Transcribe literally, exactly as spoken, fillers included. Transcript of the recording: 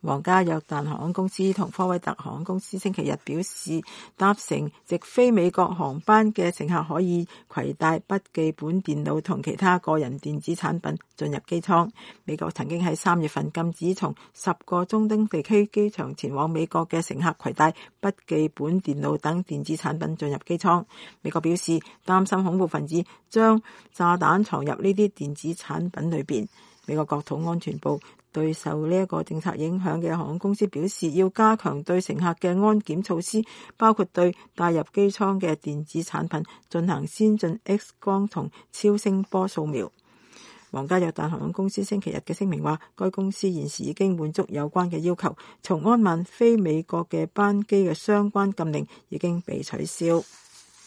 皇家約旦航空公司同科威特航空公司星期日表示，搭乘直飛美國航班嘅乘客可以攜帶筆記本電腦同其他個人電子產品進入機艙。美國曾經喺三月份禁止從十個中東地區機場前往美國嘅乘客攜帶筆記本電腦等電子產品進入機艙。美國表示擔心恐怖分子將炸彈藏入呢啲電子產品裏邊。美國國土安全部對受呢一個政策影響嘅航空公司表示，要加強對乘客嘅安檢措施，包括對帶入機艙嘅電子產品進行先進 X 光同超聲波掃描。皇家約旦航空公司星期日嘅聲明話，該公司現時已經滿足有關嘅要求，從安曼飛美國嘅班機嘅相關禁令已經被取消。